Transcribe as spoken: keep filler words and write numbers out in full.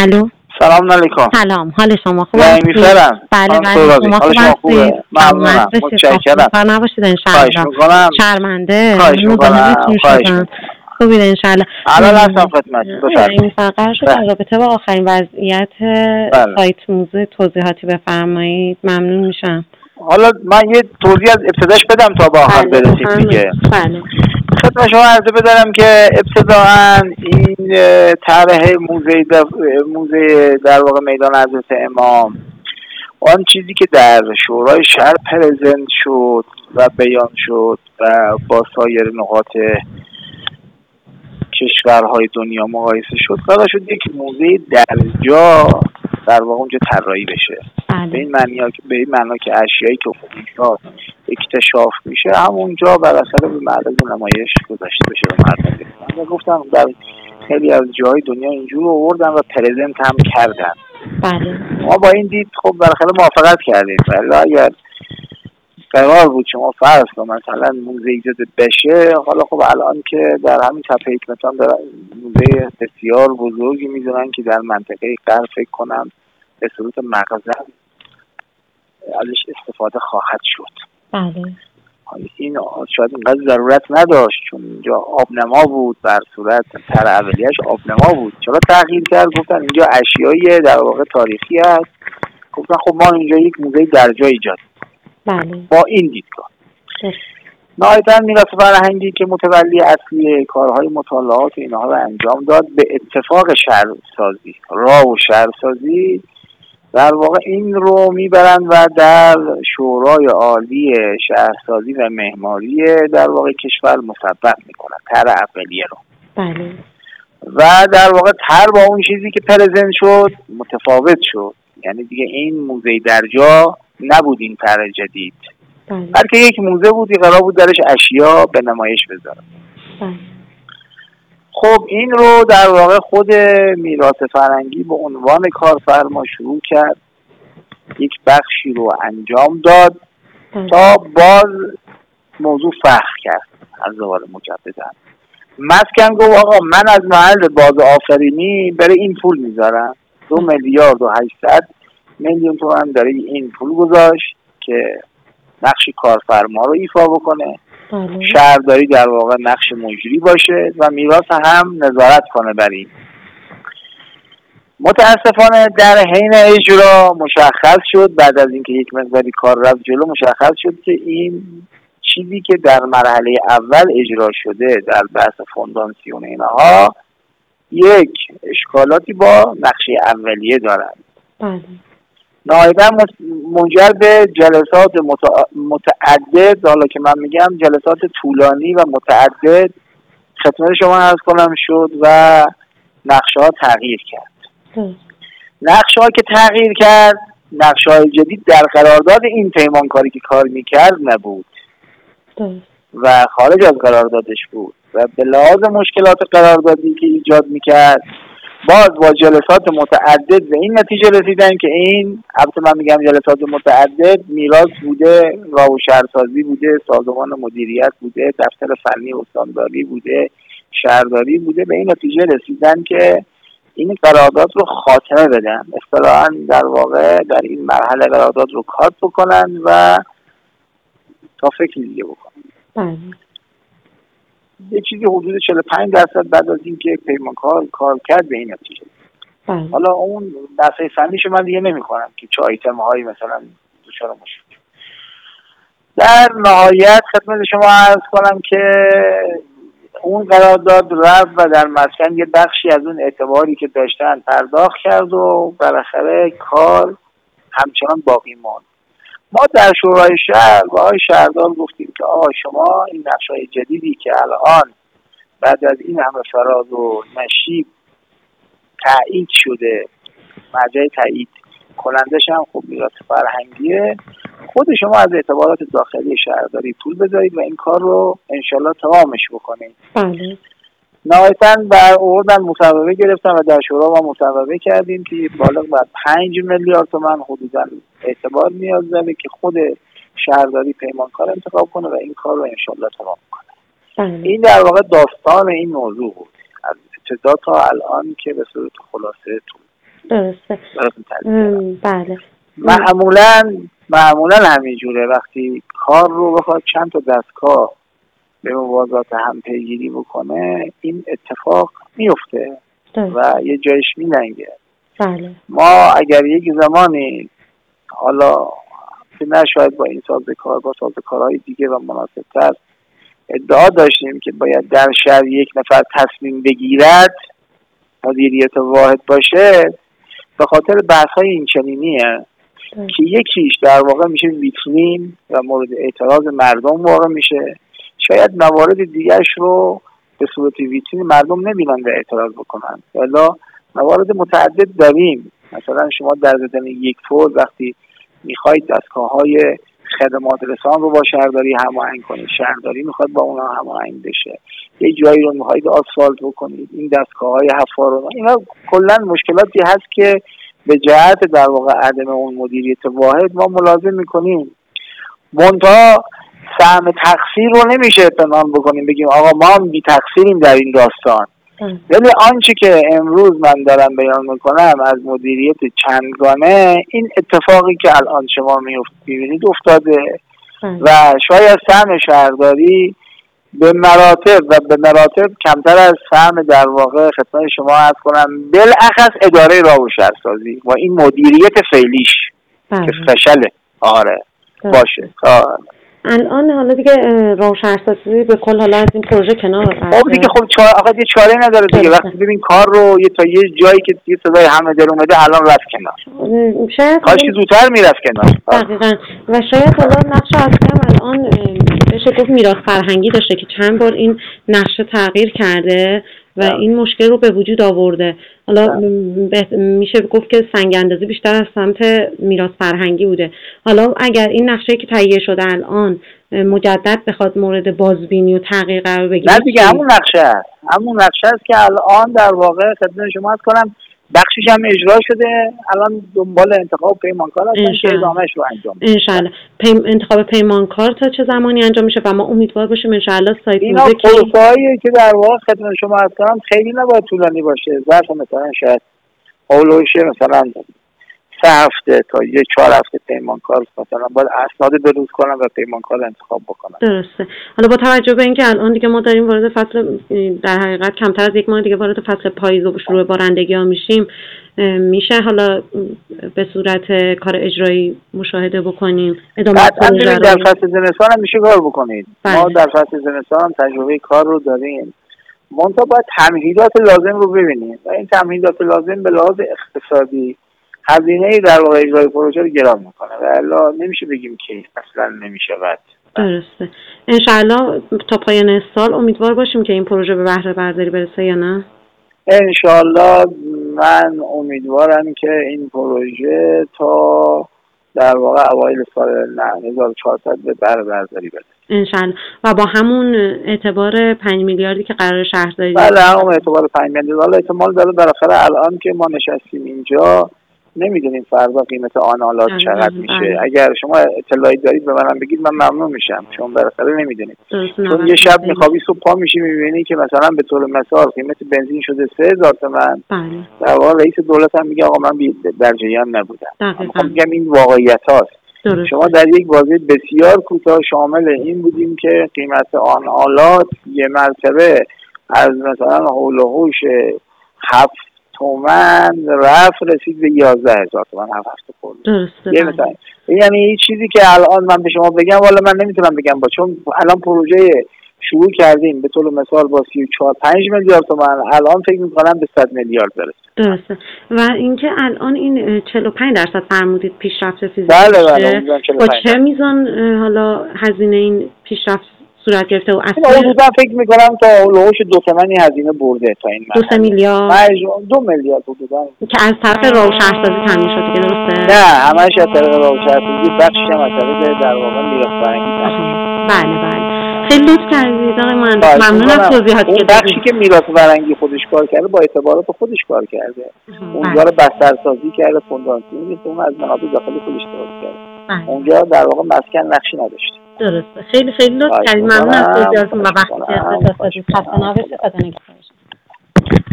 الو سلام علیکم. سلام، حال شما خوبه؟ نمی‌فرم. بله بله شما حال شما خوبه؟ ممنونم. متشکرم. خب نباشید ان شاء خواهش می‌کنم. شرمنده. خواهش می‌کنم. خواهش می‌کنم. خوبید ان شاء الله. الان هستم خدمت. این فقط شد در رابطه با آخرین وضعیت سایت موزه توضیحاتی بفرمایید. ممنون میشم. حالا من یه توضیح از ابتداش بدم تا به آخر برسیم دیگه. بله. خدمت شما عرض بدارم که ابتداً این طرح موزه در موزه در واقع میدان حضرت امام، آن چیزی که در شورای شهر پرزنت شد و بیان شد و با سایر نقاط کشورهای دنیا مقایسه شد، قرار شد یک موزه درجا در واقع اونجا طراحی بشه. به این معنی به این معنا که اشیایی که اونجا اکتشاف میشه همونجا بر اثر معرض نمایش گذاشته بشه به مردم. من گفتم در خیلی از جاهای دنیا اینجور آوردن و پرزنت هم کردن. بله. ما با این دید خب بالاخره موافقت کردیم. ولی اگر قرار بود شما فرض کن مثلا موزه ایجاد بشه، حالا خب الان که در همین تپه حکمتان دارن موزه بسیار بزرگی میذارن که در منطقه غرب فکر کنم به صورت مخزن ازش استفاده خواهد شد. بله. این شاید اینقدر ضرورت نداشت چون اینجا آبنما بود، بر صورت تر اولیه‌اش آبنما بود. چرا تغییر کرد؟ گفتن اینجا اشیایی در واقع تاریخی هست. گفتن خب ما اینجا یک موزه درجا ایجاد. بله. با این دیدگاه نهایتاً میراث فرهنگی که متولی اصلی کارهای مطالعات اینها رو انجام داد به اتفاق شهرسازی، راه و شهرسازی در واقع این رو میبرن و در شورای عالی شهرسازی و معماری در واقع کشور مثبت میکنن طرح اولیه رو. بله. و در واقع طرح با اون چیزی که پرزنت شد متفاوت شد. یعنی دیگه این موزه درجا نبود این طرح جدید. بله. بلکه یک موزه بودی قرار بود درش اشیا به نمایش بذارن. بله. خب این رو در واقع خود میراث فرهنگی به عنوان کارفرما شروع کرد، یک بخشی رو انجام داد بله. تا باز موضوع فخر کرد از دوباره مجددا. مسکن گفت آقا من از محل باز آفرینی برای این پول میذارم، دو میلیارد و هشتصد میلیون تومان داره این پول گذاشت که نقش کارفرما رو ایفا بکنه. بله. شهرداری در واقع نقش مجری باشه و میراث هم نظارت کنه بر این. متاسفانه در حین اجرا مشخص شد، بعد از اینکه یک مقداری کار رفت جلو، مشخص شد که این چیزی که در مرحله اول اجرا شده در بحث فونداسیون اینها یک اشکالاتی با نقشه اولیه دارد. بله. نهایتاً منجر به جلسات متعدد، حالا که من میگم جلسات طولانی و متعدد خدمت شما عرض کنم شد و نقشه ها تغییر کرد. نقشه ها که تغییر کرد، نقشه های جدید در قرارداد این پیمانکاری که کار میکرد نبود ده. و خارج از قراردادش بود و به لحاظ مشکلات قراردادی که ایجاد میکرد باز با جلسات متعدد به این نتیجه رسیدن که این، البته من میگم جلسات متعدد، میراث بوده، راه و شهرسازی بوده، سازمان مدیریت بوده، دفتر فنی استانداری بوده، شهرداری بوده، به این نتیجه رسیدن که این قرارداد رو خاتمه بدن، اصطلاحاً در واقع در این مرحله قرارداد رو کات بکنن و تا فکر دیگه بکنن. بله. یه چیزی حدود چهل و پنج درصد بعد از اینکه پیمانکار کار کرد به این نتیجه. بله. حالا اون دسته فنیشو من دیگه نمی‌خونم که چه آیتم هایی مثلا دچار مشکل. در نهایت خدمت شما عرض کنم که اون قرارداد رفت و در مسکن یه بخشی از اون اعتباری که داشتن پرداخت کرد و بالاخره کار همچنان باقی ماند. ما در شورای شهر با آقای شهردار گفتیم که آقا شما این نقشه‌های جدیدی که الان بعد از این همه فراز و نشیب تایید شده، مرجع تایید کنندش هم خب میراث فرهنگیه، خود شما از اعتبارات داخلی شهرداری پول بذارید و این کار رو انشالله تمامش بکنید. بله. نهایتاً بر آوردن مصوبه گرفتن و در شورا ما مصوبه کردیم که بالغ بر پنج میلیارد تومان حدوداً اعتبار نیاز داره که خود شهرداری پیمانکار انتخاب کنه و این کار رو انشالله تمام کنه. بله. این در واقع داستان این موضوع بود از ابتدا تا الان که به صورت خلاصه تو درسته. بله. معمولا معمولا همینجوره، وقتی کار رو بخواد چند تا دستگاه به موازات هم پیگیری بکنه این اتفاق میفته و یه جایش میلنگه. بله. ما اگر یک زمانی حالا که نشاید با این سازوکار با سازوکارهای دیگه و مناسبتر ادعا داشتیم که باید در شهر یک نفر تصمیم بگیرد مدیریت واحد باشه، به خاطر بحث‌های این چنینیه که یکیش در واقع میشه ویترین و مورد اعتراض مردم واقع میشه، شاید موارد دیگرش رو به صورت ویترین مردم نبینن و اعتراض بکنن. والا موارد متعدد داریم، مثلا شما در زدن یک فور وقتی میخواید دستگاه‌های خدمات رسان رو با شهرداری هماهنگ کنید، شهرداری میخواد با اونها هماهنگ بشه، یه جایی رو میخواید آسفالت بکنید، این دستگاه‌های حفار رو، اینا کلا مشکلاتی هست که به جهت در واقع عدم اون مدیریت واحد ما ملازم میکنیم. منتها سهم تقصیر رو نمیشه پنهان بکنیم بگیم آقا ما هم بی تقصیریم در این داستان. ولی آنچه که امروز من دارم بیان میکنم از مدیریت چندگانه، این اتفاقی که الان شما میبینید افتاده و شاید سهم شهرداری به مراتب و به مراتب کمتر از سهم در واقع خدمت شما عرض کنم بالاخص اداره راه و شهرسازی و این مدیریت فعلیش که فشله آره باشه. الان حالا دیگه راه و شهرسازی به کل حالا از این پروژه کنار رفته. خب دیگه خب چاره آقا دیگه چاره نداره دیگه. وقتی ببین کار رو یه تا یه جایی که دیگه صدای همه در اومده الان رفت کنار. شاید کاش زودتر میرفت کنار. دقیقاً. و شاید حالا نقش اصلی هم الان بشه گفت میراث فرهنگی داشته که چند بار این نقشه تغییر کرده و ده. این مشکل رو به وجود آورده. حالا میشه گفت که سنگ اندازی بیشتر از سمت میراث فرهنگی بوده. حالا اگر این نقشه که تهیه شده الان مجدد بخواد مورد بازبینی و تغییر قرار بگیره، نه دیگه همون نقشه است، همون نقشه است که الان در واقع خدمت شما عرض کنم بخشش هم اجرا شده، الان دنبال انتخاب پیمانکار هستن که ادامهش رو انجام بدن. انشالله پیم انتخاب پیمانکار تا چه زمانی انجام میشه و ما امیدوار باشیم انشالله سایت اینا پروسه‌ای که در واقع خدمت شما عرض کنم خیلی نباید طولانی باشه، ظرف مثلا شاید اولویش مثلا سه هفته تا یه چهار هفته پیمانکار مثلا باید اسناد بروز کنن و پیمانکار انتخاب بکنن. درسته. حالا با توجه به اینکه الان دیگه ما داریم وارد فصل، در حقیقت کمتر از یک ماه دیگه وارد فصل پاییز و شروع بارندگی ها میشیم، میشه حالا به صورت کار اجرایی مشاهده بکنیم ادامه پروژه در فصل زمستان هم میشه کار بکنید. بله. ما در فصل زمستان هم تجربه کار رو داریم، منتها باید تمهیدات لازم رو ببینیم و این تمهیدات لازم به لحاظ اقتصادی هزینه در واقع اجرای پروژه رو گران میکنه و الا نمیشه بگیم که اصلا نمیشه بد. درسته. انشالله تا پایان سال امیدوار باشیم که این پروژه به بهره برداری برسه یا نه؟ انشالله من امیدوارم که این پروژه تا در واقع اوایل سال هزار و چهارصد به بهره برداری برسه. انشالله. و با همون اعتبار پنج میلیاردی که قرار شهرداری بله همون اعتبار پنج میلیارد. حالا احتمال داره بالاخره الان که ما نشستیم اینجا نمیدونیم فردا قیمت آن آلات چقدر میشه. اگر شما اطلاعی دارید به منم بگید، من ممنون میشم، چون بالاخره نمیدونید. چون یه شب میخوابی صبح پا میشی میبینی که مثلا به طور مثال قیمت بنزین شده سه هزار تومان. در واقع رئیس دولت هم میگه آقا من در جریان نبودم. من میگم این واقعیت هاست. شما در یک بازی بسیار کوتاه شامل این بودیم که قیمت آن آلات یه مرتبه از مثلا حول و حوش هفت تومن رفت رسید به یازده هزار تومن هفت هفته خورد. درسته. مثلا یعنی این چیزی که الان من به شما بگم والا من نمیتونم بگم با، چون الان پروژه شروع کردیم به طور مثال با سی و چهار پنج میلیارد تومن، الان فکر میکنم به صد میلیارد برسه. درسته. و اینکه الان این چهل و پنج درصد فرمودید پیشرفت فیزیکی. بله بله. با چه میزان حالا هزینه این پیشرفت صورت گرفته و اصلا حدودا فکر میکنم تا لوش دو تومانی هزینه برده تا این دو سه میلیارد دو میلیارد حدودا که از طرف راه و شهرسازی تامین شده، درسته؟ نه همش از طرف راه و شهرسازی، بخشی هم از طرف در واقع میراث فرهنگی تامین شده. بله بله. خیلی لطف کردید آقای مهندس، ممنون از توضیحاتی که دادید. بخشی که میراث فرهنگی خودش کار کرده با اعتبارات خودش کار کرده، اونجا رو بسترسازی کرده، فونداسیون نیست، اون از منابع داخلی خودش استفاده کرده. اونجا در واقع مسکن نقشی نداشته. درسته. خیلی خیلی لطف کردید، ممنون از توضیحاتتون و وقتی که اختصاص دادید. خسته نباشید. خدا نگهدار.